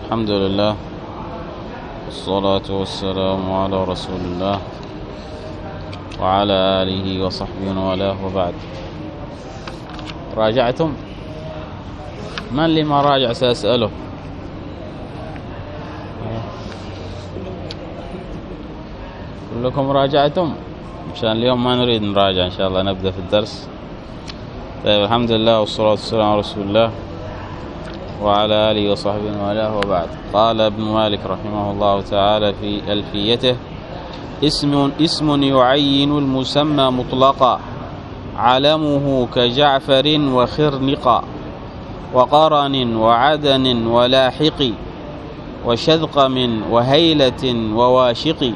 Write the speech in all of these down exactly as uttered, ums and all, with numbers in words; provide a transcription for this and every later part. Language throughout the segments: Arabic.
الحمد لله والصلاة والسلام على رسول الله وعلى آله وصحبه وله وبعد. راجعتم؟ من اللي ما راجع سأسأله؟ كلكم راجعتم؟ مشان اليوم ما نريد نراجع، إن شاء الله نبدأ في الدرس. طيب، الحمد لله والصلاة والسلام على رسول الله وعلى آله وصحبه وله وبعد. قال ابن مالك رحمه الله تعالى في ألفيته: اسم اسم يعين المسمى مطلقا، علمه كجعفر وخرنقا، وقرن وعدن ولاحق، وشذقم وهيلة وواشق.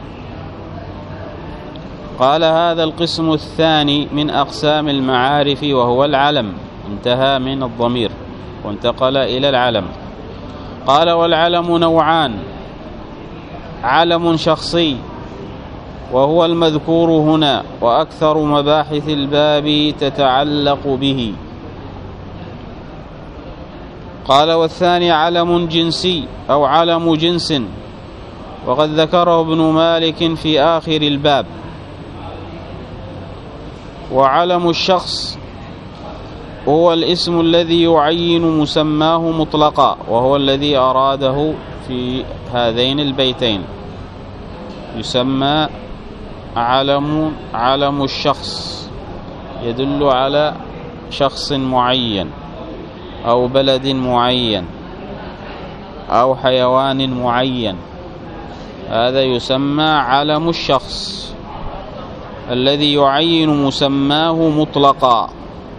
قال: هذا القسم الثاني من أقسام المعارف وهو العلم. انتهى من الضمير وانتقل إلى العلم. قال: والعلم نوعان: علم شخصي وهو المذكور هنا، وأكثر مباحث الباب تتعلق به. قال: والثاني علم جنسي أو علم جنس، وقد ذكره ابن مالك في آخر الباب. وعلم الشخص هو الاسم الذي يعين مسماه مطلقا، وهو الذي أراده في هذين البيتين. يسمى علم علم الشخص، يدل على شخص معين أو بلد معين أو حيوان معين، هذا يسمى علم الشخص الذي يعين مسماه مطلقا.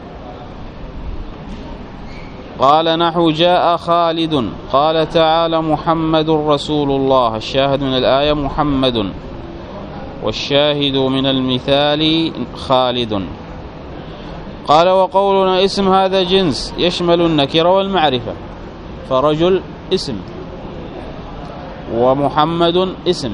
قال: نحو جاء خالد، قال تعالى: محمد رسول الله. الشاهد من الآية محمد، والشاهد من المثال خالد. قال: وقولنا اسم هذا جنس يشمل النكرة والمعرفة، فرجل اسم ومحمد اسم،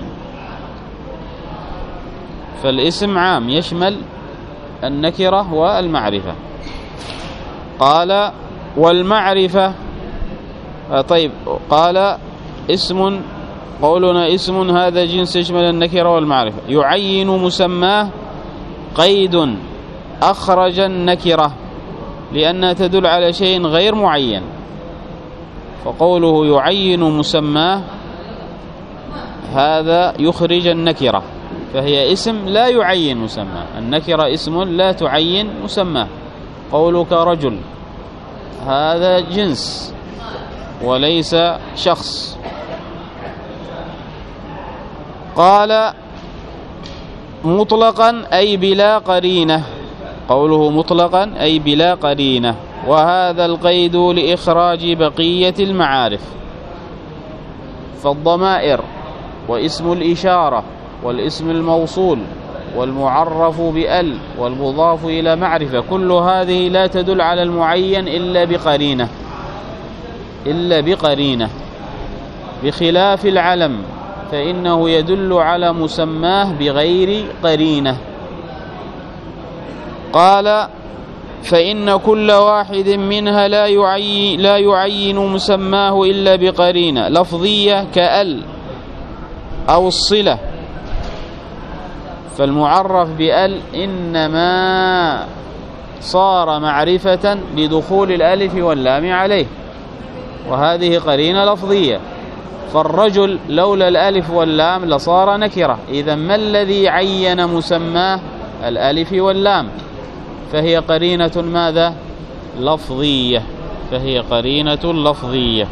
فالاسم عام يشمل النكرة والمعرفة. قال: والمعرفة طيب قال: اسم قولنا اسم هذا جنس يشمل النكرة والمعرفة، يعين مسماه قيد أخرج النكرة لأنها تدل على شيء غير معين، فقوله يعين مسماه هذا يخرج النكرة، فهي اسم لا يعين مسماه. النكرة اسم لا تعين مسماه. قولك رجل هذا جنس وليس شخص. قال: مطلقا أي بلا قرينة. قوله مطلقا أي بلا قرينة، وهذا القيد لإخراج بقية المعارف. فالضمائر واسم الإشارة والاسم الموصول والمعرف بأل والمضاف إلى معرفة، كل هذه لا تدل على المعين إلا بقرينة إلا بقرينة بخلاف العلم، فإنه يدل على مسماه بغير قرينة. قال: فإن كل واحد منها لا يعين, لا يعين مسماه إلا بقرينة لفظية كأل أو الصلة. فالمعرف بأل إنما صار معرفة بدخول الألف واللام عليه، وهذه قرينة لفظية. فالرجل لولا الألف واللام لصار نكرة. إذا ما الذي عين مسماه؟ الألف واللام، فهي قرينة ماذا؟ لفظية، فهي قرينة لفظية.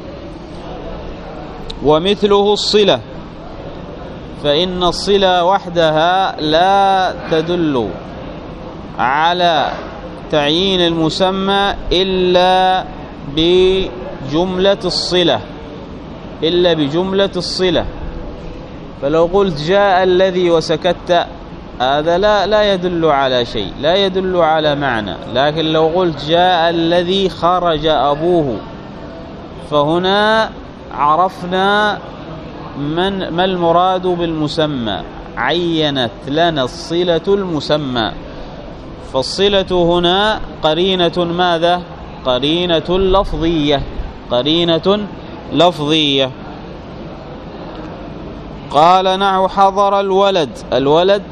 ومثله الصلة، فإن الصلة وحدها لا تدل على تعيين المسمى إلا بجملة الصلة إلا بجملة الصلة. فلو قلت جاء الذي وسكت، هذا لا لا يدل على شيء، لا يدل على معنى. لكن لو قلت جاء الذي خرج أبوه، فهنا عرفنا من ما المراد بالمسمى، عينت لنا الصلة المسمى. فالصلة هنا قرينة ماذا؟ قرينة لفظية، قرينة لفظية. قال نحو حضر الولد، الولد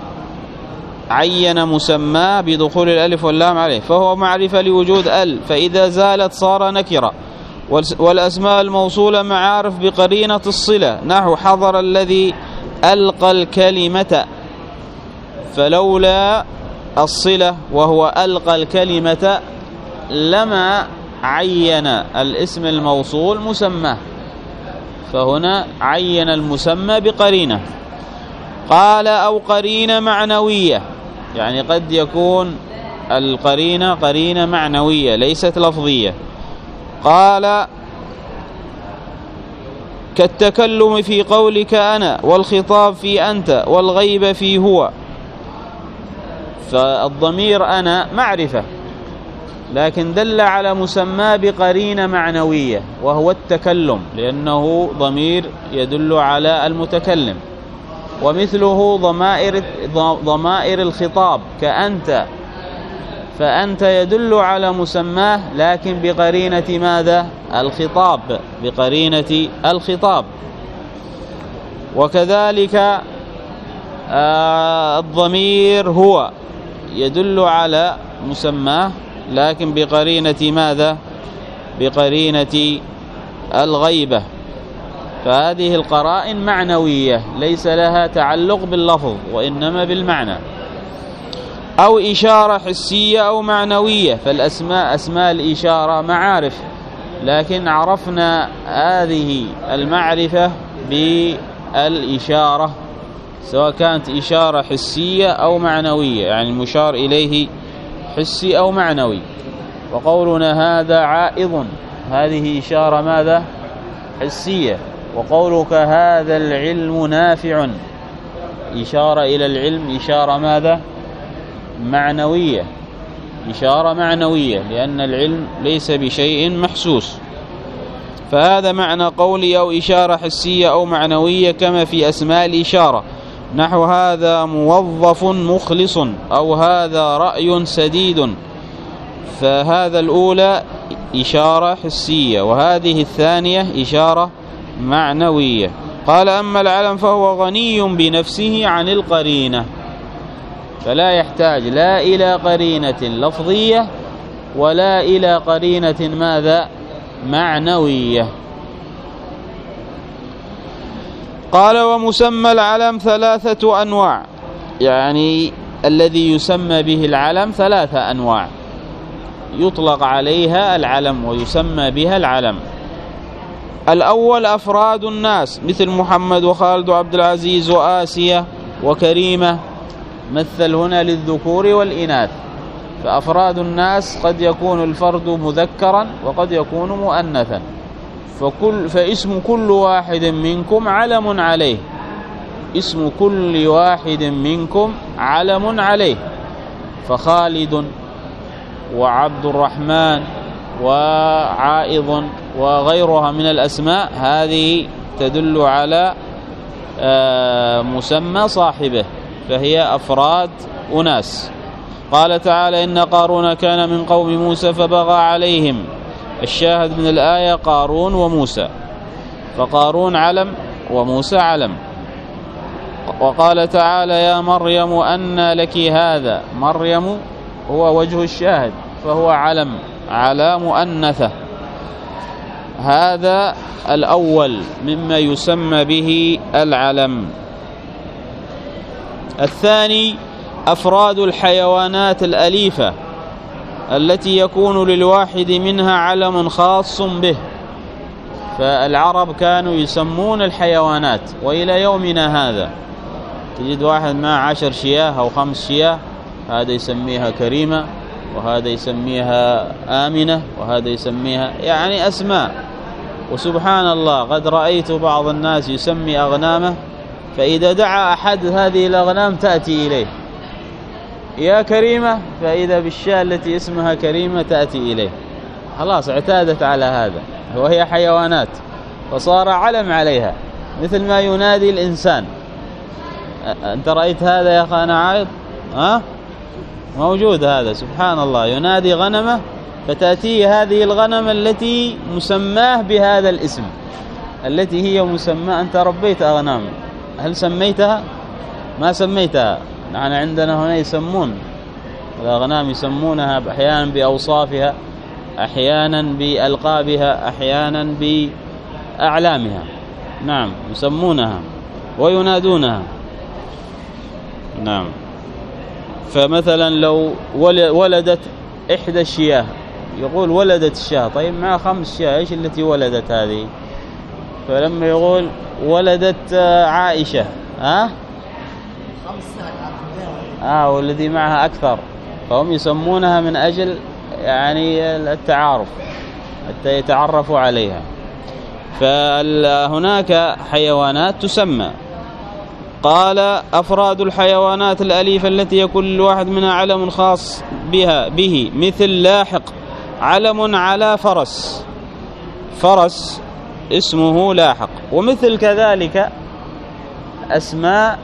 عين مسماه بدخول الألف واللام عليه، فهو معرفة لوجود ال، فإذا زالت صار نكرة. والأسماء الموصولة معارف بقرينة الصلة، نحو حضر الذي ألقى الكلمة، فلولا الصلة وهو ألقى الكلمة لما عين الاسم الموصول مسماه، فهنا عين المسمى بقرينة. قال أو قرينة معنوية، يعني قد يكون القرينة قرينة معنوية ليست لفظية. قال كالتكلم في قولك أنا، والخطاب في أنت، والغيب في هو. فالضمير أنا معرفة، لكن دل على مسمى بقرينة معنوية وهو التكلم، لأنه ضمير يدل على المتكلم. ومثله ضمائر ضمائر الخطاب كأنت، فأنت يدل على مسماه لكن بقرينة ماذا؟ الخطاب، بقرينة الخطاب. وكذلك آه الضمير هو يدل على مسماه لكن بقرينة ماذا؟ بقرينة الغيبة. فهذه القرائن معنوية ليس لها تعلق باللفظ وإنما بالمعنى. أو إشارة حسية أو معنوية، فالأسماء أسماء الإشارة معارف، لكن عرفنا هذه المعرفة بالإشارة، سواء كانت إشارة حسية أو معنوية، يعني المشار إليه حسي أو معنوي. وقولنا هذا عائض، هذه إشارة ماذا؟ حسية. وقولك هذا العلم نافع، إشارة إلى العلم، إشارة ماذا؟ معنوية، إشارة معنوية، لأن العلم ليس بشيء محسوس. فهذا معنى قولي أو إشارة حسية أو معنوية، كما في أسماء الإشارة، نحو هذا موظف مخلص، أو هذا رأي سديد. فهذا الأولى إشارة حسية، وهذه الثانية إشارة معنوية. قال أما العلم فهو غني بنفسه عن القرينة، فلا يحتاج لا إلى قرينة لفظية ولا إلى قرينة ماذا؟ معنوية. قال ومسمى العلم ثلاثة أنواع، يعني الذي يسمى به العلم ثلاثة أنواع، يطلق عليها العلم ويسمى بها العلم. الأول أفراد الناس، مثل محمد وخالد وعبد العزيز وآسية وكريمة، مثل هنا للذكور والإناث. فأفراد الناس قد يكون الفرد مذكرا وقد يكون مؤنثا، فكل فاسم كل واحد منكم علم عليه، اسم كل واحد منكم علم عليه. فخالد وعبد الرحمن وعائض وغيرها من الأسماء هذه تدل على مسمى صاحبه، فهي أفراد أناس. قال تعالى إن قارون كان من قوم موسى فبغى عليهم، الشاهد من الآية قارون وموسى، فقارون علم وموسى علم. وقال تعالى يا مريم أنى لك هذا، مريم هو وجه الشاهد فهو علم على مؤنثة. هذا الأول مما يسمى به العلم. الثاني أفراد الحيوانات الأليفة التي يكون للواحد منها علم خاص به. فالعرب كانوا يسمون الحيوانات، وإلى يومنا هذا تجد واحد معه عشر شياه أو خمس شياه، هذا يسميها كريمة، وهذا يسميها آمنة، وهذا يسميها يعني أسماء. وسبحان الله قد رأيت بعض الناس يسمي أغنامه، فإذا دعا أحد هذه الأغنام تأتي إليه يا كريمة، فإذا بالشاة التي اسمها كريمة تأتي إليه. خلاص اعتادت على هذا، وهي حيوانات فصار علم عليها، مثل ما ينادي الإنسان. أنت رأيت هذا يا أخانا عايض؟ ها؟ موجود هذا، سبحان الله، ينادي غنمه فتأتي هذه الغنم التي مسماه بهذا الاسم، التي هي مسمى. أنت ربيت أغنام، هل سميتها؟ ما سميتها. نحن عندنا هنا يسمون الأغنام، يسمونها أحيانا بأوصافها، أحيانا بألقابها، أحيانا بأعلامها. نعم، يسمونها وينادونها. نعم. فمثلا لو ولدت إحدى الشياه يقول ولدت الشاه، طيب مع خمس شياه إيش التي ولدت هذه؟ فلما يقول ولدت عائشة، ها آه والذي معها أكثر، فهم يسمونها من أجل يعني التعارف حتى يتعرفوا عليها. فهناك حيوانات تسمى. قال أفراد الحيوانات الأليفة التي يكون لواحد منها علم خاص بها به، مثل لاحق علم على فرس، فرس اسمه لاحق. ومثل كذلك أسماء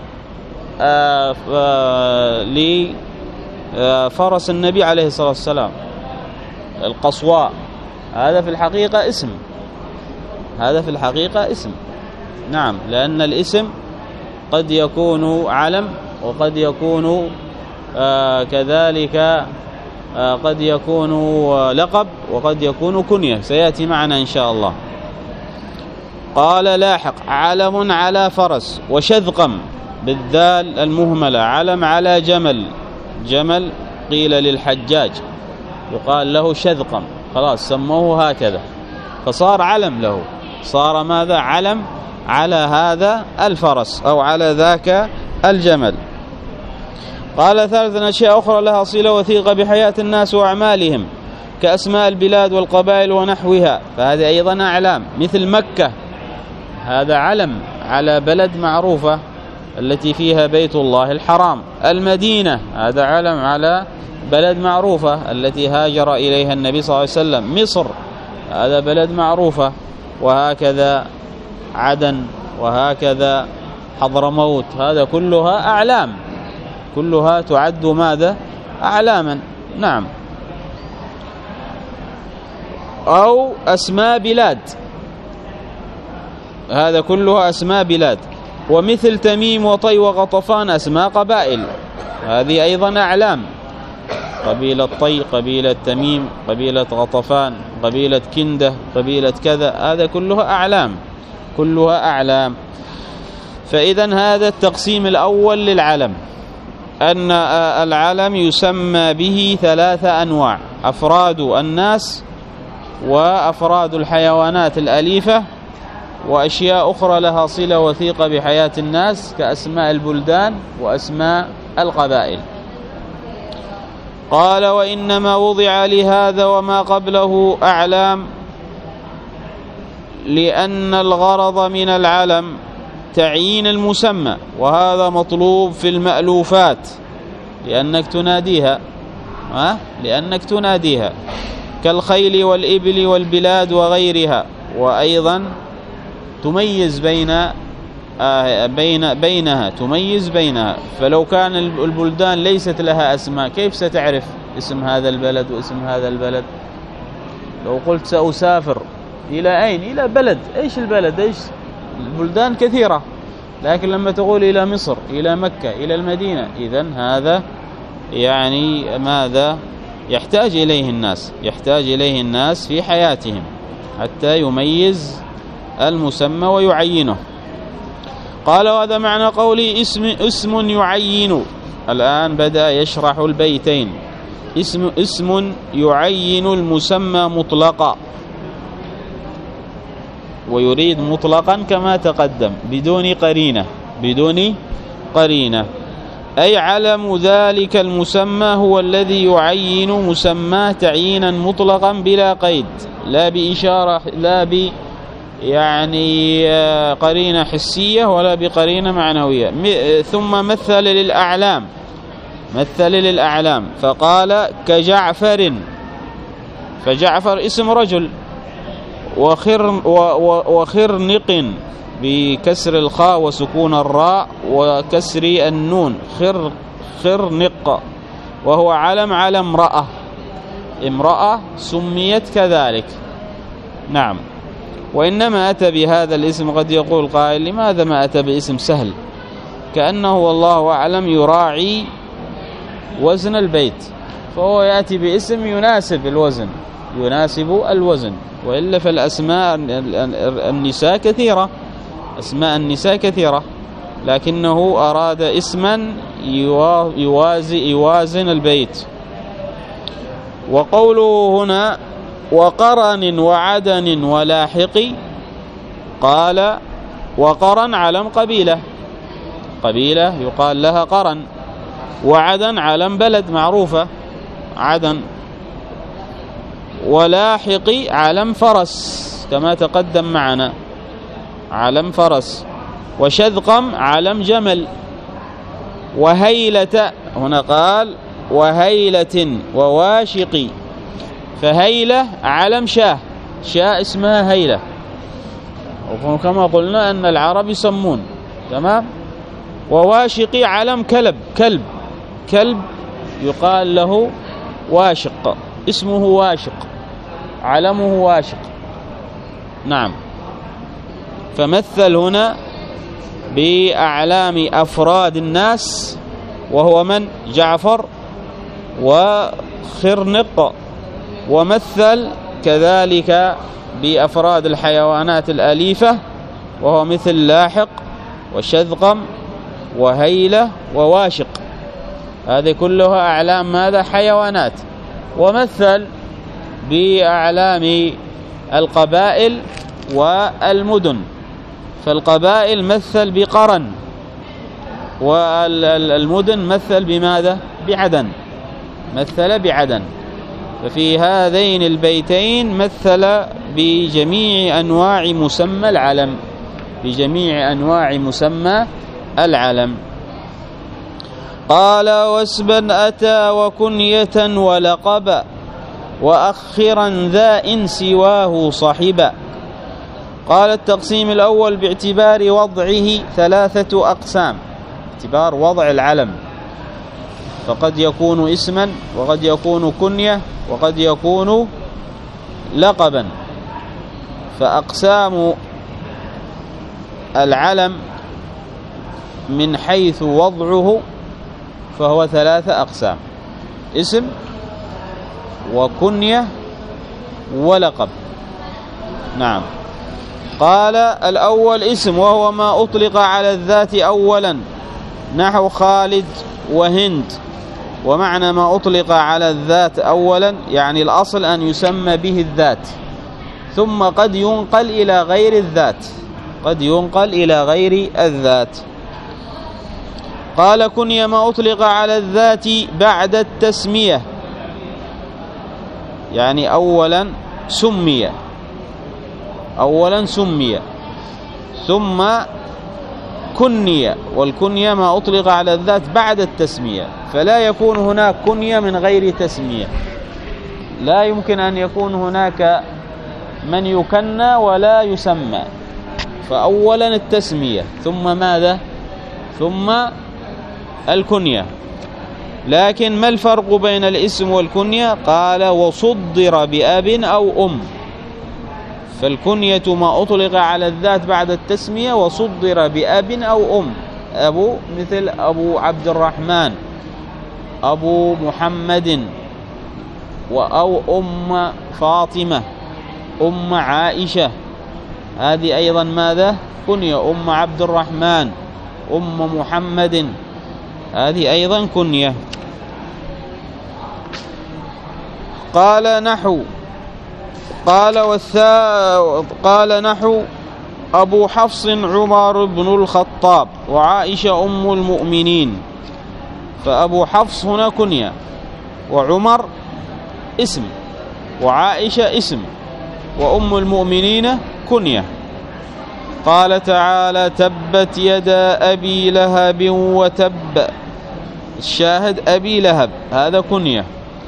لفرس النبي عليه الصلاة والسلام، القصواء، هذا في الحقيقة اسم، هذا في الحقيقة اسم. نعم، لأن الاسم قد يكون علم وقد يكون آه كذلك آه قد يكون لقب وقد يكون كنية، سيأتي معنا إن شاء الله. قال لاحق علم على فرس. وشذقم بالذال المهملة علم على جمل، جمل قيل للحجاج يقال له شذقم، خلاص سموه هكذا فصار علم له، صار ماذا؟ علم على هذا الفرس أو على ذاك الجمل. قال ثالثا أشياء أخرى لها صلة وثيقة بحياة الناس وأعمالهم كأسماء البلاد والقبائل ونحوها، فهذه أيضا أعلام. مثل مكة، هذا علم على بلد معروفة التي فيها بيت الله الحرام. المدينة، هذا علم على بلد معروفة التي هاجر إليها النبي صلى الله عليه وسلم. مصر، هذا بلد معروفة. وهكذا عدن، وهكذا حضرموت، هذا كلها أعلام، كلها تعد ماذا؟ أعلاما. نعم. أو أسماء بلاد، هذا كلها أسماء بلاد. ومثل تميم وطي وغطفان أسماء قبائل، هذه أيضا أعلام، قبيلة طي، قبيلة تميم، قبيلة غطفان، قبيلة كندة، قبيلة كذا، هذا كلها أعلام، كلها أعلام. فإذن هذا التقسيم الأول للعلم، أن العلم يسمى به ثلاثة أنواع: أفراد الناس، وأفراد الحيوانات الأليفة، وأشياء أخرى لها صلة وثيقة بحياة الناس كأسماء البلدان وأسماء القبائل. قال وإنما وضع لهذا وما قبله أعلام لأن الغرض من العلم تعيين المسمى، وهذا مطلوب في المألوفات لأنك تناديها، ها؟ لأنك تناديها كالخيل والإبل والبلاد وغيرها. وأيضا تميز بين آه بين بينها تميز بينها. فلو كان البلدان ليست لها أسماء كيف ستعرف اسم هذا البلد واسم هذا البلد؟ لو قلت سأسافر إلى أين؟ إلى بلد، إيش البلد؟ إيش البلدان كثيرة، لكن لما تقول إلى مصر، إلى مكة، إلى المدينة، إذن هذا يعني ماذا يحتاج إليه الناس؟ يحتاج إليه الناس في حياتهم حتى يميز المسمى ويعينه. قال وهذا معنى قولي اسم, اسم يعين. الآن بدأ يشرح البيتين. اسم, اسم يعين المسمى مطلقا، ويريد مطلقا كما تقدم بدون قرينة، بدون قرينة، أي علم ذلك المسمى هو الذي يعين مسماه تعيينا مطلقا بلا قيد، لا بإشارة، لا ب يعني قرينة حسية ولا بقرينة معنوية. ثم مثل للأعلام، مثل للأعلام فقال كجعفر، فجعفر اسم رجل. وخر وخرنق بكسر الخاء وسكون الراء وكسر النون، خر خرنق، وهو علم على امرأة. امرأة سميت كذلك. نعم. وإنما أتى بهذا الاسم. قد يقول قائل لماذا ما أتى باسم سهل؟ كأنه والله أعلم يراعي وزن البيت، فهو يأتي باسم يناسب الوزن يناسب الوزن وإلا فالأسماء النساء كثيرة، أسماء النساء كثيرة، لكنه أراد اسما يوازي يوازن البيت. وقوله هنا وقرن وعدن ولاحق، قال وقرن علم قبيلة، قبيلة يقال لها قرن، وعدن علم بلد معروفة عدن، ولاحق علم فرس كما تقدم معنا علم فرس، وشذقم علم جمل، وهيلة هنا قال وهيلة وواشق، فهيلة علم شاه، شاه اسمها هيلة، وكما قلنا أن العرب يسمون تمام. وواشق علم كلب، كلب كلب يقال له واشق، اسمه واشق، علمه واشق. نعم. فمثل هنا بأعلام أفراد الناس وهو من؟ جعفر وخرنق. ومثل كذلك بأفراد الحيوانات الأليفة وهو مثل لاحق وشذقم وهيلة وواشق، هذه كلها أعلام ماذا؟ حيوانات. ومثل بأعلام القبائل والمدن، فالقبائل مثل بقرن، والمدن مثل بماذا؟ بعدن، مثل بعدن. ففي هذين البيتين مثل بجميع أنواع مسمى العلم، بجميع أنواع مسمى العلم. قال واسما أتى وكنية ولقبا، وأخرا ذا إن سواه صحبا. قال التقسيم الأول باعتبار وضعه ثلاثة أقسام، باعتبار وضع العلم، فقد يكون اسما وقد يكون كنية وقد يكون لقبا. فأقسام العلم من حيث وضعه فهو ثلاثة أقسام: اسم وكنية ولقب. نعم. قال الأول اسم، وهو ما أطلق على الذات أولا، نحو خالد وهند. ومعنى ما أطلق على الذات أولا يعني الأصل أن يسمى به الذات، ثم قد ينقل إلى غير الذات، قد ينقل إلى غير الذات. قال كنية ما أطلق على الذات بعد التسمية، يعني أولا سمي، أولا سمي ثم كنية. والكنية ما أطلق على الذات بعد التسمية، فلا يكون هناك كنية من غير تسمية، لا يمكن أن يكون هناك من يكنى ولا يسمى. فأولا التسمية ثم ماذا؟ ثم الكنية. لكن ما الفرق بين الاسم والكنية؟ قال وصدر بأب أو أم. فالكنية ما أطلق على الذات بعد التسمية وصدر بأب أو أم، أبو مثل أبو عبد الرحمن، أبو محمد، أو أم فاطمة، أم عائشة، هذه أيضا ماذا؟ كنية. أم عبد الرحمن، أم محمد، هذه أيضا كنية. قال نحو قال والثا قال نحو أبو حفص عمر بن الخطاب، وعائشة أم المؤمنين. فأبو حفص هنا كنية، وعمر اسم، وعائشة اسم، وأم المؤمنين كنية. قال تعالى تبت يدا أبي لهب وتب، الشاهد أبي لهب هذا كنية.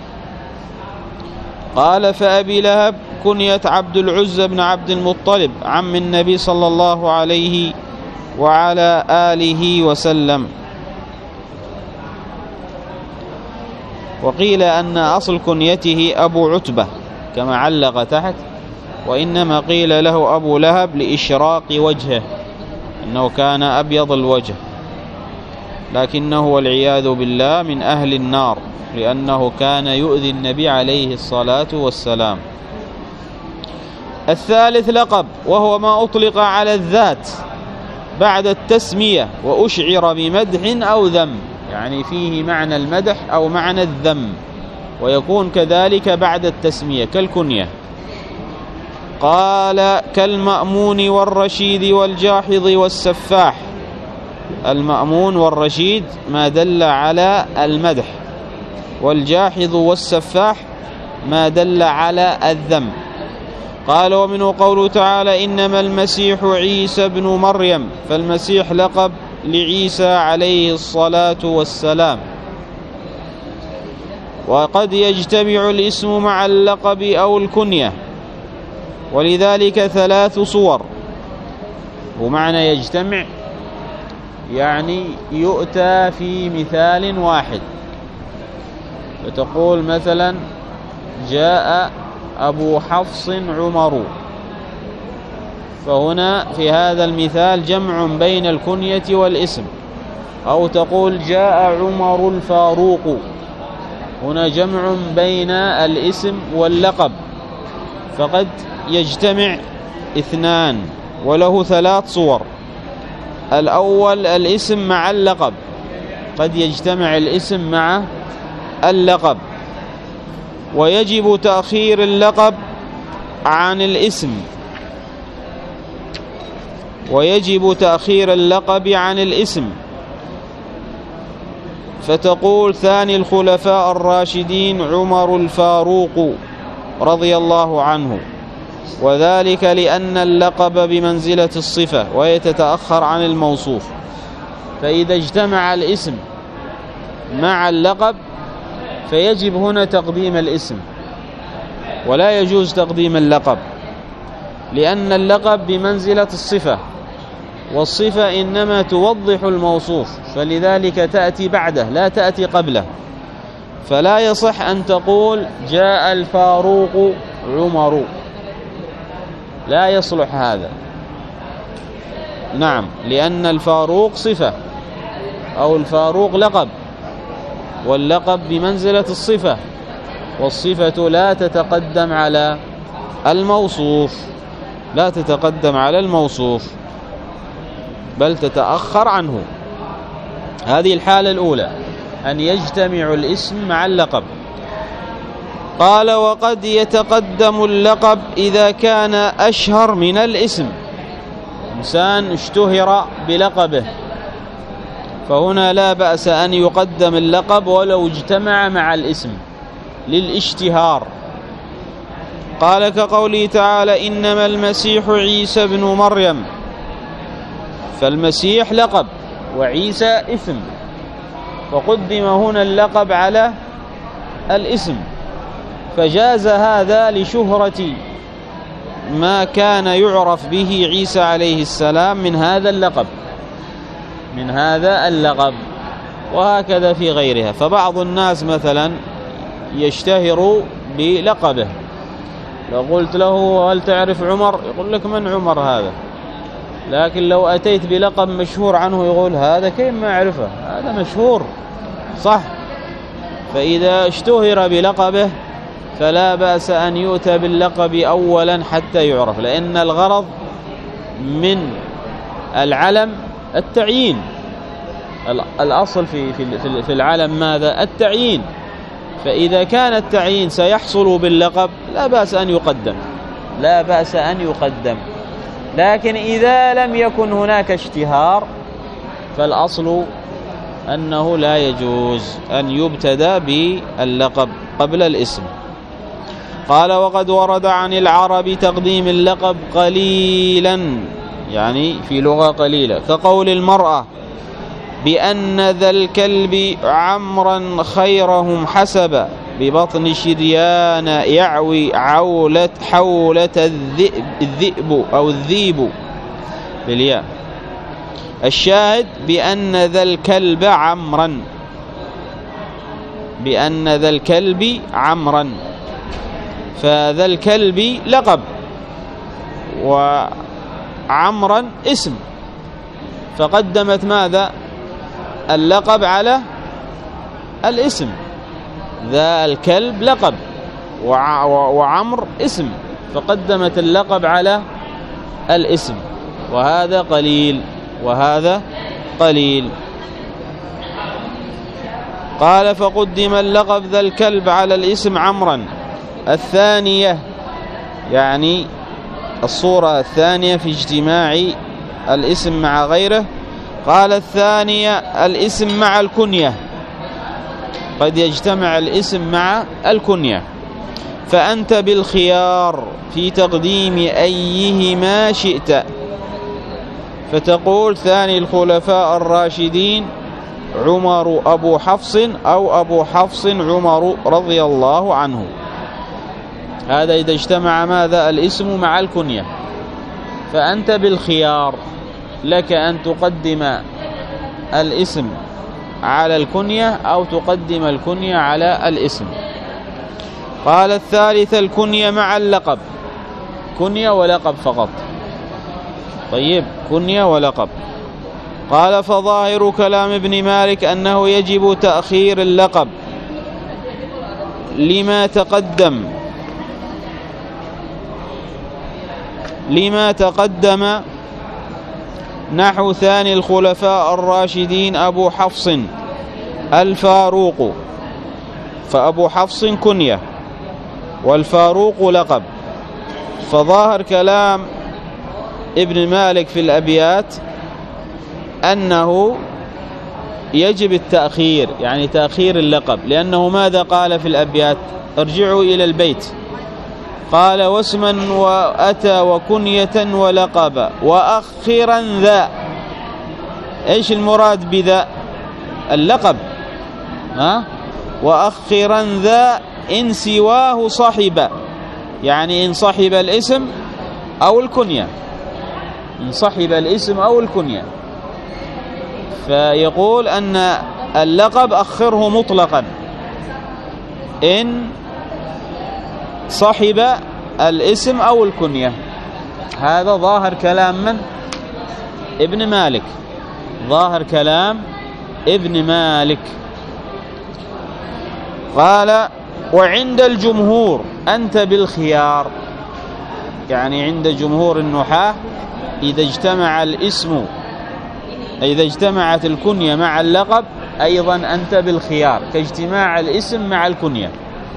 قال فأبي لهب كنية عبد العزى بن عبد المطلب عم النبي صلى الله عليه وعلى آله وسلم. وقيل أن أصل كنيته أبو عتبة كما علق تحت، وإنما قيل له أبو لهب لإشراق وجهه، إنه كان أبيض الوجه، لكنه والعياذ بالله من أهل النار، لأنه كان يؤذي النبي عليه الصلاة والسلام. الثالث لقب، وهو ما أطلق على الذات بعد التسمية وأشعر بمدح أو ذم، يعني فيه معنى المدح أو معنى الذم، ويكون كذلك بعد التسمية كالكنية. قال كالمأمون والرشيد والجاحظ والسفاح. المأمون والرشيد ما دل على المدح، والجاحظ والسفاح ما دل على الذم. قال ومنه قوله تعالى إنما المسيح عيسى بن مريم، فالمسيح لقب لعيسى عليه الصلاة والسلام. وقد يجتمع الاسم مع اللقب أو الكنية، ولذلك ثلاث صور. ومعنى يجتمع يعني يؤتى في مثال واحد، فتقول مثلا جاء أبو حفص عمر، فهنا في هذا المثال جمع بين الكنية والاسم. أو تقول جاء عمر الفاروق، هنا جمع بين الاسم واللقب، فقد يجتمع اثنان، وله ثلاث صور. الأول الاسم مع اللقب، قد يجتمع الاسم مع اللقب، ويجب تأخير اللقب عن الاسم، ويجب تأخير اللقب عن الاسم، فتقول ثاني الخلفاء الراشدين عمر الفاروق رضي الله عنه، وذلك لأن اللقب بمنزلة الصفة وهي تتأخر عن الموصوف. فإذا اجتمع الاسم مع اللقب فيجب هنا تقديم الاسم، ولا يجوز تقديم اللقب، لأن اللقب بمنزلة الصفة، والصفة إنما توضح الموصوف، فلذلك تأتي بعده لا تأتي قبله. فلا يصح أن تقول جاء الفاروق عمر، لا يصلح هذا. نعم، لأن الفاروق صفة أو الفاروق لقب، واللقب بمنزلة الصفة، والصفة لا تتقدم على الموصوف، لا تتقدم على الموصوف بل تتأخر عنه. هذه الحالة الأولى، أن يجتمع الاسم مع اللقب. قال وقد يتقدم اللقب إذا كان أشهر من الاسم، إنسان اشتهر بلقبه، فهنا لا بأس أن يقدم اللقب ولو اجتمع مع الاسم للاشتهار. قال كقوله تعالى إنما المسيح عيسى بن مريم، فالمسيح لقب وعيسى اسم، فقدم هنا اللقب على الاسم، فجاز هذا لشهرة ما كان يعرف به عيسى عليه السلام من هذا اللقب من هذا اللقب وهكذا في غيرها. فبعض الناس مثلا يشتهر بلقبه، لو قلت له هل تعرف عمر يقول لك من عمر هذا، لكن لو أتيت بلقب مشهور عنه يقول هذا كيف ما أعرفه، هذا مشهور صح. فإذا اشتهر بلقبه فلا بأس أن يؤتى باللقب أولا حتى يعرف، لأن الغرض من العلم التعيين، الأصل في في العلم ماذا؟ التعيين. فإذا كان التعيين سيحصل باللقب لا بأس أن يقدم لا بأس أن يقدم لكن إذا لم يكن هناك اشتهار فالأصل أنه لا يجوز أن يبتدأ باللقب قبل الاسم. قال وقد ورد عن العرب تقديم اللقب قليلا، يعني في لغة قليلة، كقول المرأة بأن ذا الكلب عمرا خيرهم حسبا ببطن شريان يعوي عولة حولة الذئب, الذئب أو الذيب بالياء. الشاهد بأن ذا الكلب عمرا، بأن ذا الكلب عمرا، فذا الكلب لقب وعمرا اسم، فقدمت ماذا؟ اللقب على الاسم. ذا الكلب لقب وعمر اسم، فقدمت اللقب على الاسم، وهذا قليل وهذا قليل. قال فقدم اللقب ذا الكلب على الاسم عمرا. الثانية يعني الصورة الثانية في اجتماع الاسم مع غيره. قال الثانية الاسم مع الكنية، قد يجتمع الاسم مع الكنية، فأنت بالخيار في تقديم أيهما شئت، فتقول ثاني الخلفاء الراشدين عمر أبو حفص أو أبو حفص عمر رضي الله عنه. هذا إذا اجتمع ماذا؟ الاسم مع الكنية. فأنت بالخيار، لك أن تقدم الاسم على الكنية أو تقدم الكنية على الاسم. قال الثالث الكنية مع اللقب، كنية ولقب فقط. طيب، كنية ولقب. قال فظاهر كلام ابن مالك أنه يجب تأخير اللقب لما تقدم لما تقدم نحو ثاني الخلفاء الراشدين أبو حفص الفاروق، فأبو حفص كنية والفاروق لقب. فظاهر كلام ابن مالك في الأبيات أنه يجب التأخير، يعني تأخير اللقب، لأنه ماذا قال في الأبيات؟ ارجعوا إلى البيت، قال واسما وأتى وكنية ولقب وأخرا ذا. إيش المراد بذا؟ اللقب. ها؟ وأخرا ذا إن سواه صحب، يعني إن صحب الاسم أو الكنية، إن صحب الاسم أو الكنية. فيقول أن اللقب أخره مطلقا إن صحب الاسم أو الكنية. هذا ظاهر كلام من؟ ابن مالك، ظاهر كلام ابن مالك. قال وعند الجمهور أنت بالخيار، يعني عند جمهور النحاة إذا اجتمع الاسم، إذا اجتمعت الكنية مع اللقب أيضا أنت بالخيار، كاجتماع الاسم مع الكنية.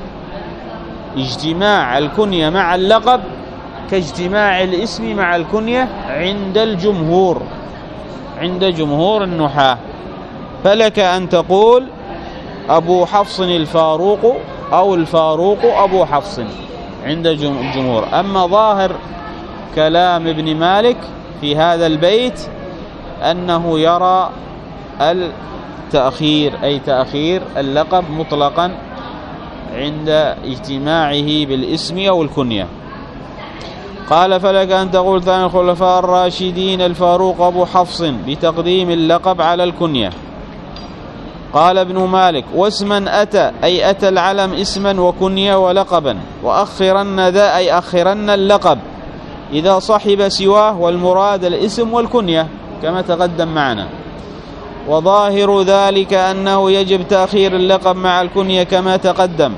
اجتماع الكنية مع اللقب كاجتماع الاسم مع الكنية عند الجمهور، عند جمهور النحاة. فلك أن تقول أبو حفص الفاروق أو الفاروق أبو حفص عند الجمهور. أما ظاهر كلام ابن مالك في هذا البيت أنه يرى التأخير، أي تأخير اللقب مطلقا عند اجتماعه بالاسم أو الكنية. قال فلك أن تقول ثاني الخلفاء الراشدين الفاروق أبو حفص بتقديم اللقب على الكنية. قال ابن مالك واسما أتى أي أتى العلم اسما وكنية ولقبا، وأخرن ذا أي أخرن اللقب إذا صحب سواه، والمراد الاسم والكنية كما تقدم معنا. وظاهر ذلك أنه يجب تأخير اللقب مع الكنية كما تقدم.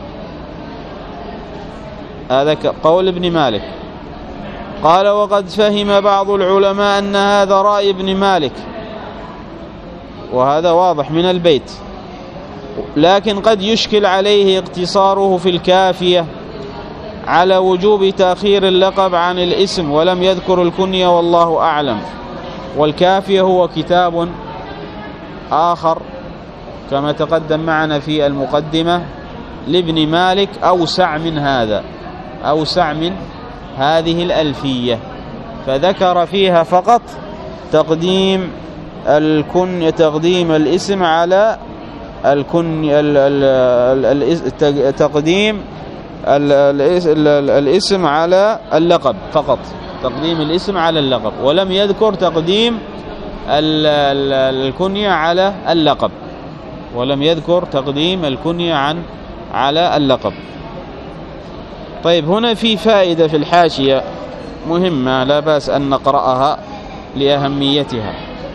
هذا قول ابن مالك. قال وقد فهم بعض العلماء أن هذا رأي ابن مالك، وهذا واضح من البيت، لكن قد يشكل عليه اقتصاره في الكافية على وجوب تأخير اللقب عن الاسم ولم يذكر الكنية، والله أعلم. والكافية هو كتاب آخر كما تقدم معنا في المقدمة لابن مالك، أوسع من هذا، أوسع من هذه الألفية، فذكر فيها فقط تقديم الكن تقديم الاسم على الكن تقديم الاسم على اللقب فقط، تقديم الاسم على اللقب، ولم يذكر تقديم الكنية على اللقب. ولم يذكر تقديم الكنية عن على اللقب. طيب هنا في فائدة في الحاشية مهمة لا بأس أن نقرأها لأهميتها.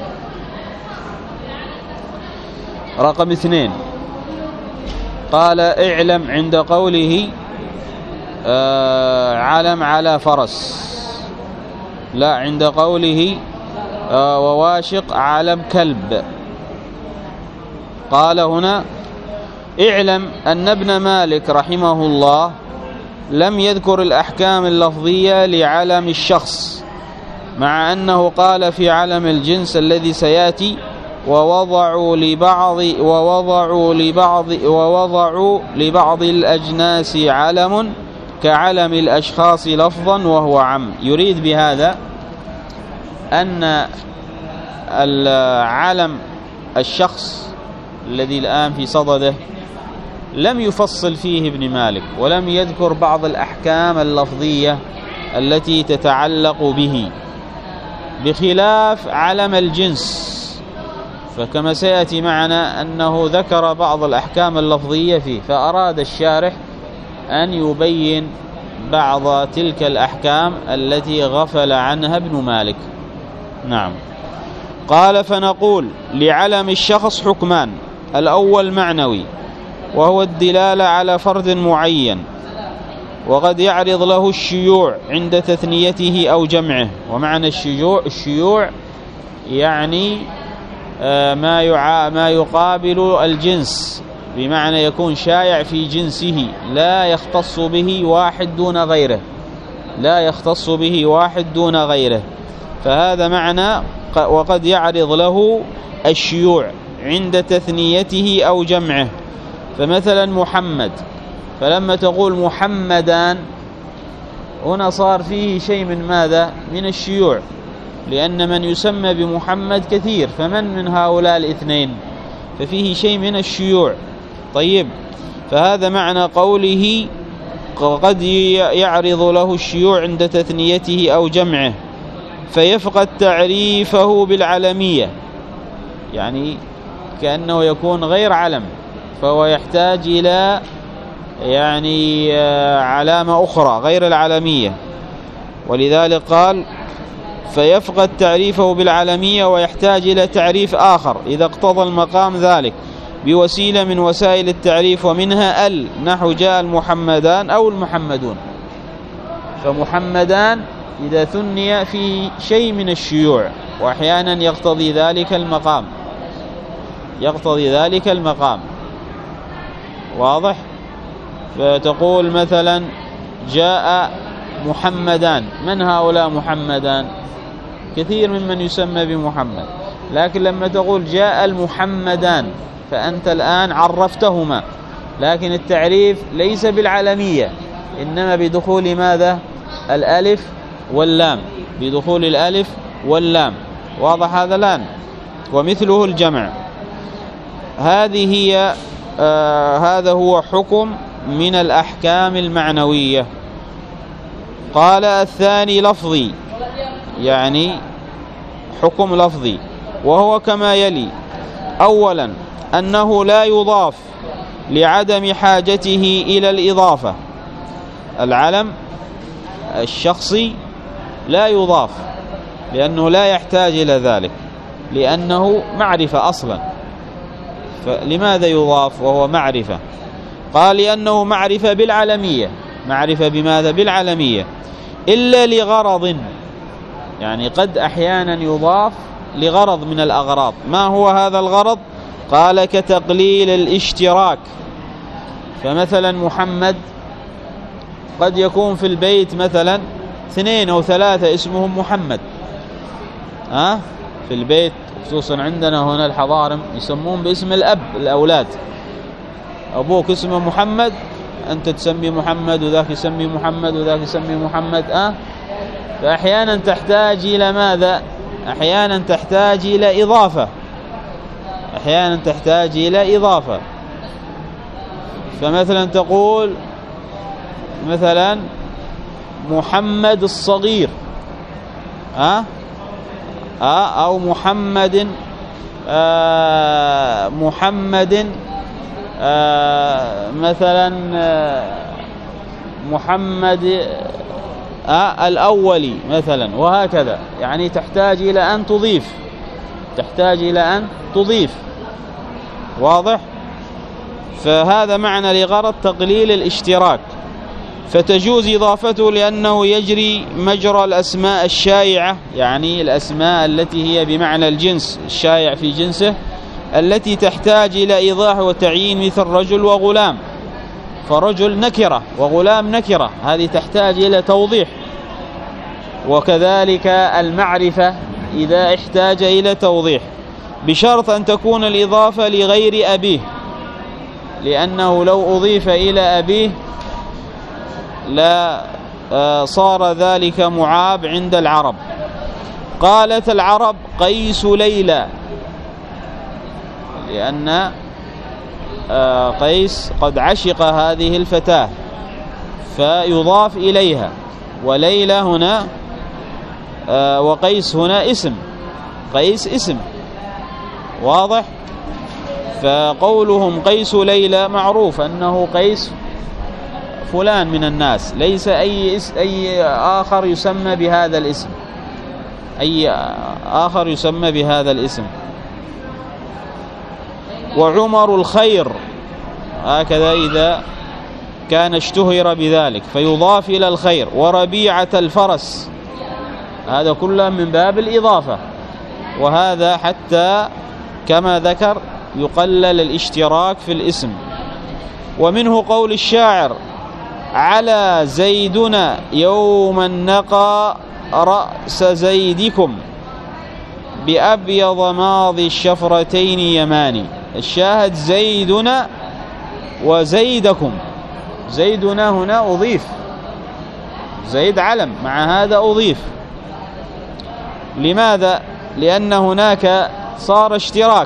رقم اثنين، قال اعلم عند قوله آه علم على فرس، لا عند قوله آه وواشق علم كلب. قال هنا اعلم أن ابن مالك رحمه الله لم يذكر الأحكام اللفظية لعلم الشخص، مع أنه قال في علم الجنس الذي سيأتي ووضعوا لبعض ووضعوا لبعض ووضعوا لبعض الأجناس علم كعلم الأشخاص لفظا وهو عم. يريد بهذا أن العلم الشخص الذي الآن في صدده لم يفصل فيه ابن مالك، ولم يذكر بعض الأحكام اللفظية التي تتعلق به، بخلاف علم الجنس، فكما سيأتي معنا أنه ذكر بعض الأحكام اللفظية فيه، فأراد الشارح أن يبين بعض تلك الأحكام التي غفل عنها ابن مالك. نعم. قال فنقول لعلم الشخص حكمان: الأول معنوي، وهو الدلالة على فرد معين، وقد يعرض له الشيوع عند تثنيته أو جمعه. ومعنى الشيوع الشيوع يعني ما ما يقابل الجنس، بمعنى يكون شائع في جنسه، لا يختص به واحد دون غيره، لا يختص به واحد دون غيره. فهذا معنى وقد يعرض له الشيوع عند تثنيته أو جمعه. فمثلا محمد، فلما تقول محمدان هنا صار فيه شيء من ماذا؟ من الشيوع، لأن من يسمى بمحمد كثير، فمن من هؤلاء الاثنين؟ ففيه شيء من الشيوع. طيب، فهذا معنى قوله قد يعرض له الشيوع عند تثنيته أو جمعه فيفقد تعريفه بالعلمية، يعني كأنه يكون غير علم، فهو يحتاج إلى يعني علامة أخرى غير العلمية. ولذلك قال فيفقد تعريفه بالعلمية ويحتاج إلى تعريف آخر إذا اقتضى المقام ذلك بوسيلة من وسائل التعريف، ومنها ال نحو جاء المحمدان أو المحمدون. فمحمدان إذا ثني في شيء من الشيوع، وأحيانا يقتضي ذلك المقام، يقتضي ذلك المقام. واضح؟ فتقول مثلا جاء محمدان، من هؤلاء محمدان؟ كثير ممن يسمى بمحمد، لكن لما تقول جاء المحمدان فأنت الآن عرفتهما، لكن التعريف ليس بالعلمية، إنما بدخول ماذا؟ الألف واللام، بدخول الألف واللام. واضح هذا الآن؟ ومثله الجمع. هذه هي آه هذا هو حكم من الأحكام المعنوية. قال الثاني لفظي، يعني حكم لفظي، وهو كما يلي: أولا أنه لا يضاف لعدم حاجته إلى الإضافة. العلم الشخصي لا يضاف لأنه لا يحتاج إلى ذلك، لأنه معرفة أصلا. فلماذا يضاف وهو معرفة؟ قال لأنه معرفة بالعلمية. معرفة بماذا؟ بالعلمية، إلا لغرض، يعني قد أحيانا يضاف لغرض من الأغراض. ما هو هذا الغرض؟ قال كتقليل الاشتراك. فمثلا محمد قد يكون في البيت مثلا اثنين أو ثلاثة اسمهم محمد، ها أه؟ في البيت، خصوصا عندنا هنا الحضارم يسمون باسم الأب الأولاد، أبوك اسمه محمد، أنت تسمي محمد، وذاك يسمي محمد، وذاك يسمي محمد. أه؟ فأحيانا تحتاج إلى ماذا؟ أحيانا تحتاج إلى إضافة، أحيانا تحتاج إلى إضافة. فمثلا تقول مثلا محمد الصغير، أه؟ أه؟ أو محمد آه محمد آه مثلا آه محمد آه الأولي مثلا، وهكذا. يعني تحتاج إلى أن تضيف تحتاج إلى أن تضيف واضح؟ فهذا معنى لغرض تقليل الاشتراك، فتجوز إضافته لأنه يجري مجرى الأسماء الشائعة، يعني الأسماء التي هي بمعنى الجنس الشائع في جنسه، التي تحتاج إلى إيضاح وتعيين، مثل رجل وغلام، فرجل نكرة وغلام نكرة، هذه تحتاج إلى توضيح. وكذلك المعرفة إذا احتاج إلى توضيح، بشرط أن تكون الإضافة لغير أبيه، لأنه لو أضيف إلى أبيه لا صار ذلك معاب عند العرب. قالت العرب قيس ليلى، لأن قيس قد عشق هذه الفتاة فيضاف إليها، وليلى هنا وقيس هنا اسم، قيس اسم واضح. فقولهم قيس ليلى معروف أنه قيس فلان من الناس، ليس أي أي آخر يسمى بهذا الاسم، أي آخر يسمى بهذا الاسم. وعمر الخير هكذا إذا كان اشتهر بذلك فيضاف إلى الخير. وربيعة الفرس، هذا كله من باب الإضافة، وهذا حتى كما ذكر يقلل الاشتراك في الاسم. ومنه قول الشاعر: على زيدنا يوم النقى رأس زيدكم بأبيض ماضي الشفرتين يماني. الشاهد زيدنا وزيدكم، زيدنا هنا أضيف، زيد علم، مع هذا أضيف. لماذا؟ لأن هناك صار اشتراك،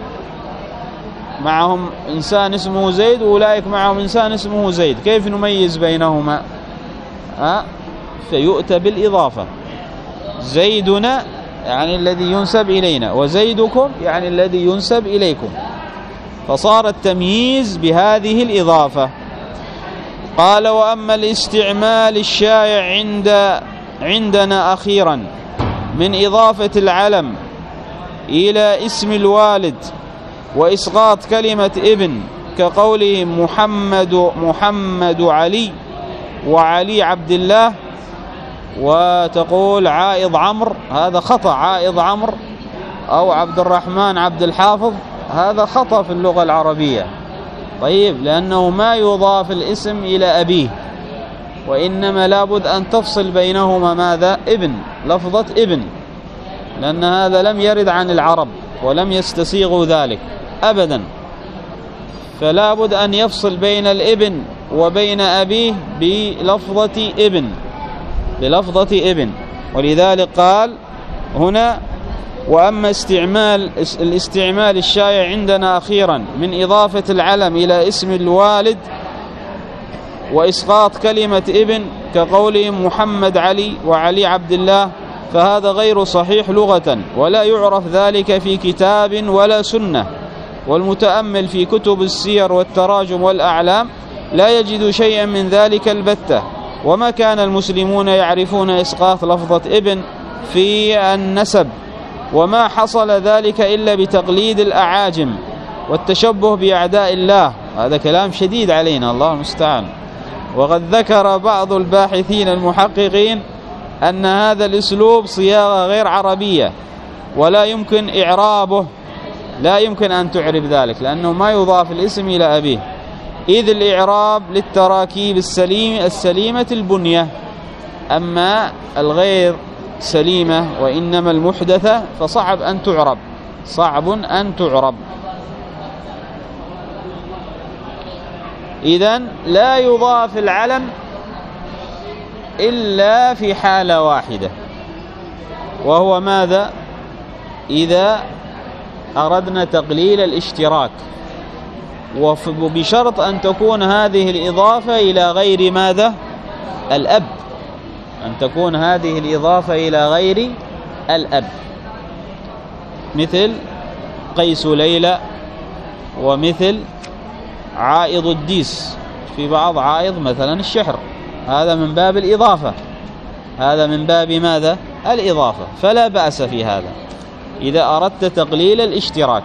معهم إنسان اسمه زيد وأولئك معهم إنسان اسمه زيد، كيف نميز بينهما؟ أه؟ فيؤتى بالإضافة، زيدنا يعني الذي ينسب إلينا، وزيدكم يعني الذي ينسب إليكم، فصار التمييز بهذه الإضافة. قال: وأما الاستعمال الشائع عند عندنا أخيرا من إضافة العلم إلى اسم الوالد وإسقاط كلمة ابن، كقوله محمد محمد علي وعلي عبد الله، وتقول عائض عمرو، هذا خطأ، عائض عمرو، أو عبد الرحمن عبد الحافظ، هذا خطأ في اللغة العربية. طيب، لأنه ما يضاف الاسم إلى أبيه، وإنما لابد أن تفصل بينهما ماذا؟ ابن، لفظة ابن، لأن هذا لم يرد عن العرب ولم يستسيغوا ذلك أبدا، فلا بد أن يفصل بين الابن وبين أبيه بلفظة ابن، بلفظة ابن. ولذلك قال هنا: وأما استعمال الاستعمال الشائع عندنا أخيرا من إضافة العلم إلى اسم الوالد وإسقاط كلمة ابن، كقولهم محمد علي وعلي عبد الله، فهذا غير صحيح لغة، ولا يعرف ذلك في كتاب ولا سنة. والمتأمل في كتب السير والتراجم والأعلام لا يجد شيئا من ذلك البتة. وما كان المسلمون يعرفون إسقاط لفظة ابن في النسب، وما حصل ذلك إلا بتقليد الأعاجم والتشبه بأعداء الله. هذا كلام شديد علينا، الله المستعان. وقد ذكر بعض الباحثين المحققين أن هذا الأسلوب صياغة غير عربية، ولا يمكن إعرابه، لا يمكن أن تعرب ذلك، لأنه ما يضاف الاسم إلى أبيه، إذ الإعراب للتراكيب السليمة السليمة البنية، أما الغير سليمة وإنما المحدثة فصعب أن تعرب، صعب أن تعرب. إذن لا يضاف العلم إلا في حالة واحدة، وهو ماذا؟ إذا أردنا تقليل الاشتراك، وبشرط أن تكون هذه الإضافة إلى غير ماذا؟ الأب، أن تكون هذه الإضافة إلى غير الأب. مثل قيس ليلى، ومثل عائض الديس، في بعض عائض مثلا الشحر، هذا من باب الإضافة، هذا من باب ماذا؟ الإضافة، فلا بأس في هذا إذا أردت تقليل الاشتراك.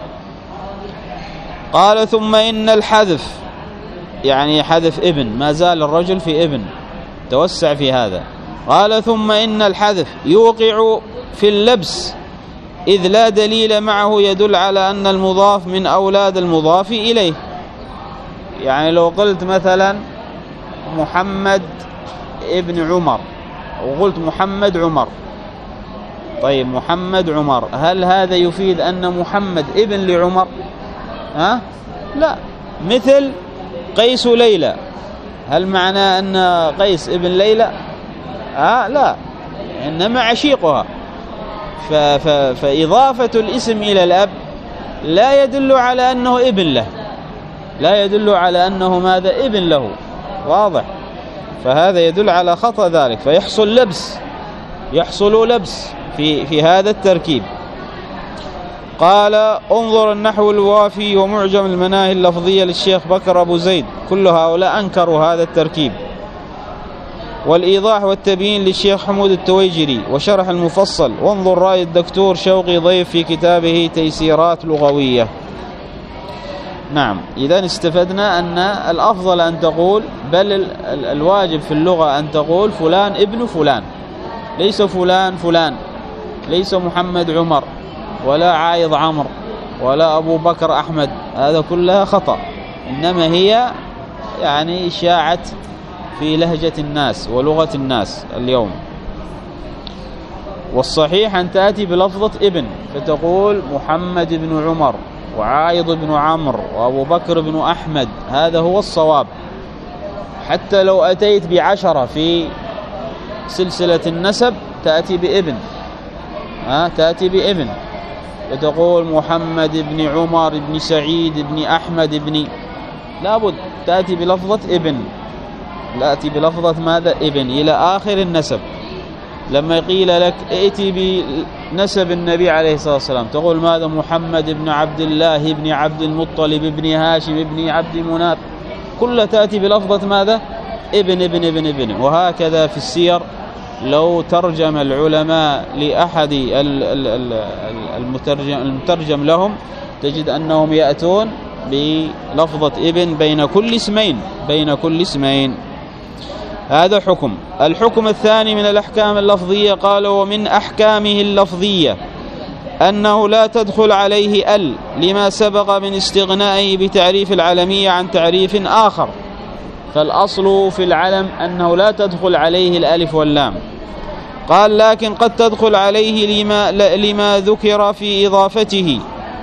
قال ثم إن الحذف، يعني حذف ابن، ما زال الرجل في ابن، توسع في هذا. قال ثم إن الحذف يوقع في اللبس، إذ لا دليل معه يدل على أن المضاف من أولاد المضاف إليه. يعني لو قلت مثلا محمد ابن عمر وقلت محمد عمر، طيب محمد عمر، هل هذا يفيد أن محمد ابن لعمر؟ ها؟ لا. مثل قيس ليلى، هل معناه أن قيس ابن ليلى؟ ها؟ لا، إنما عشيقها. ف... ف... فإضافة الاسم إلى الأب لا يدل على أنه ابن له، لا يدل على أنه ماذا؟ ابن له، واضح؟ فهذا يدل على خطأ ذلك، فيحصل لبس، يحصل لبس في في هذا التركيب. قال انظر النحو الوافي ومعجم المناهي اللفظية للشيخ بكر أبو زيد، كل هؤلاء أنكروا هذا التركيب. والإيضاح والتبيين للشيخ حمود التويجري، وشرح المفصل، وانظر رأي الدكتور شوقي ضيف في كتابه تيسيرات لغوية. نعم، إذا استفدنا أن الأفضل أن تقول، بل الواجب في اللغة أن تقول فلان ابن فلان، ليس فلان فلان، ليس محمد عمر، ولا عايض عمرو، ولا أبو بكر أحمد، هذا كلها خطأ، إنما هي يعني شاعت في لهجة الناس ولغة الناس اليوم. والصحيح أن تأتي بلفظة ابن، فتقول محمد بن عمر، وعايض بن عمرو، وأبو بكر بن أحمد، هذا هو الصواب. حتى لو أتيت بعشرة في سلسلة النسب تأتي بابن، ها تأتي بابن، وتقول محمد بن عمر بن سعيد بن أحمد بن، لابد تأتي بلفظة ابن، لا تأتي بلفظة ماذا؟ ابن، إلى آخر النسب. لما قيل لك ائتي بنسب النبي عليه الصلاة والسلام، تقول ماذا؟ محمد بن عبد الله بن عبد المطلب بن هاشم بن عبد مناف، كلها تأتي بلفظة ماذا؟ ابن ابن ابن ابن. وهكذا في السير، لو ترجم العلماء لأحد المترجم, المترجم لهم تجد أنهم يأتون بلفظة ابن بين كل اسمين، بين كل اسمين. هذا حكم. الحكم الثاني من الأحكام اللفظية، قال ومن أحكامه اللفظية أنه لا تدخل عليه ال، لما سبق من استغنائه بتعريف العلمية عن تعريف آخر. فالأصل في العلم أنه لا تدخل عليه الألف واللام. قال لكن قد تدخل عليه لما, لما ذكر في إضافته.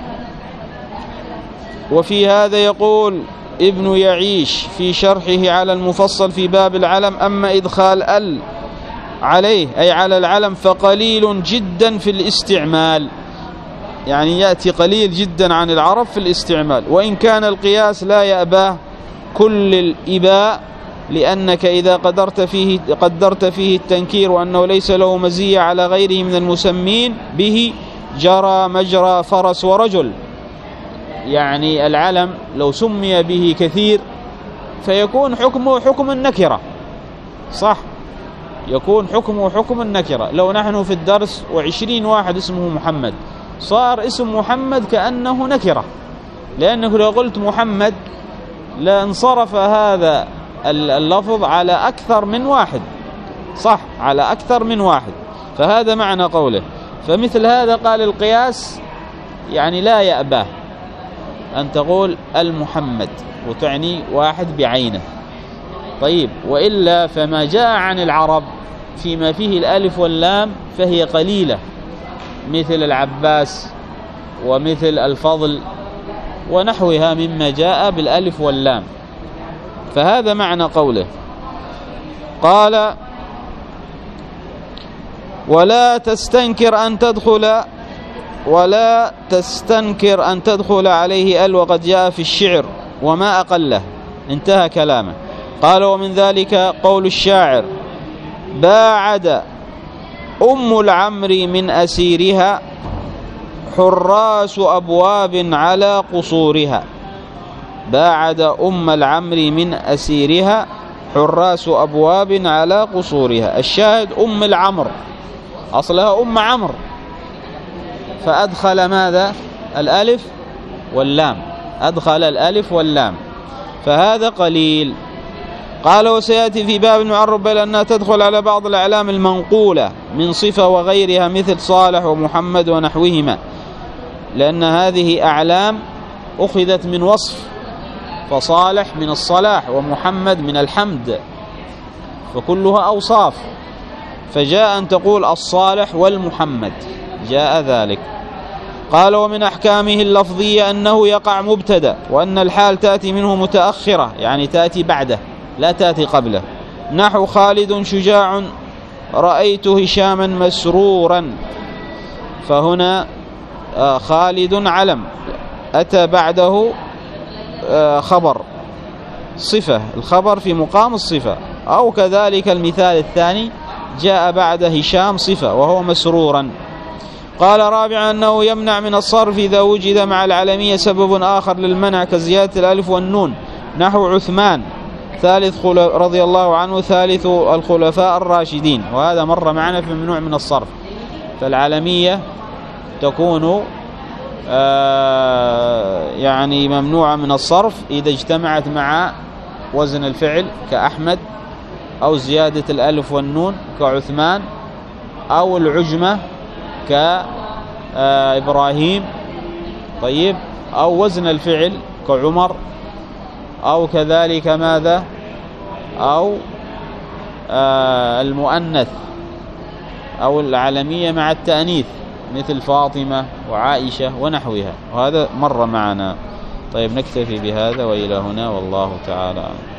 وفي هذا يقول ابن يعيش في شرحه على المفصل في باب العلم: أما إدخال ال عليه أي على العلم فقليل جدا في الاستعمال، يعني يأتي قليل جدا عن العرب في الاستعمال، وإن كان القياس لا يأباه كل الإباء، لأنك إذا قدرت فيه, قدرت فيه التنكير وأنه ليس له مزية على غيره من المسمين به جرى مجرى فرس ورجل. يعني العلم لو سمي به كثير فيكون حكمه حكم النكرة، صح؟ يكون حكمه حكم النكرة. لو نحن في الدرس وعشرين واحد اسمه محمد، صار اسم محمد كأنه نكرة، لأنه لو قلت محمد لانصرف هذا اللفظ على أكثر من واحد، صح؟ على أكثر من واحد. فهذا معنى قوله. فمثل هذا قال القياس يعني لا يأباه أن تقول المحمد وتعني واحد بعينه. طيب، وإلا فما جاء عن العرب فيما فيه الألف واللام فهي قليلة، مثل العباس ومثل الفضل ونحوها مما جاء بالألف واللام. فهذا معنى قوله. قال ولا تستنكر أن تدخل ولا تستنكر أن تدخل عليه ال، وقد جاء في الشعر وما أقله. انتهى كلامه. قال ومن ذلك قول الشاعر: باعد أم العمر من أسيرها حراس أبواب على قصورها، باعد أم العمر من أسيرها، حراس أبواب على قصورها. الشاهد أم العمر أصلها أم عمر، فأدخل ماذا؟ الألف واللام، أدخل الألف واللام، فهذا قليل. قال وسيأتي في باب المعرب بل أنها تدخل على بعض الأعلام المنقولة من صفة وغيرها مثل صالح ومحمد ونحوهما، لأن هذه أعلام أخذت من وصف، فصالح من الصلاح ومحمد من الحمد، فكلها أوصاف، فجاء أن تقول الصالح والمحمد، جاء ذلك. قال ومن أحكامه اللفظية أنه يقع مبتدأ، وأن الحال تأتي منه متأخرة، يعني تأتي بعده لا تأتي قبله. نحو خالد شجاع رأيت هشاما مسرورا، فهنا خالد علم أتى بعده خبر صفة، الخبر في مقام الصفة. أو كذلك المثال الثاني جاء بعد هشام صفة وهو مسرورا. قال رابعا أنه يمنع من الصرف إذا وجد مع العلمية سبب آخر للمنع كزيادة الألف والنون، نحو عثمان ثالث رضي الله عنه ثالث الخلفاء الراشدين، وهذا مر معنا في ممنوع من الصرف. فالعلمية تكون آه يعني ممنوعة من الصرف إذا اجتمعت مع وزن الفعل كأحمد، أو زيادة الألف والنون كعثمان، أو العجمة كإبراهيم، طيب، أو وزن الفعل كعمر، أو كذلك ماذا، أو آه المؤنث أو العلمية مع التأنيث مثل فاطمة وعائشة ونحوها، وهذا مر معنا. طيب نكتفي بهذا وإلى هنا، والله تعالى.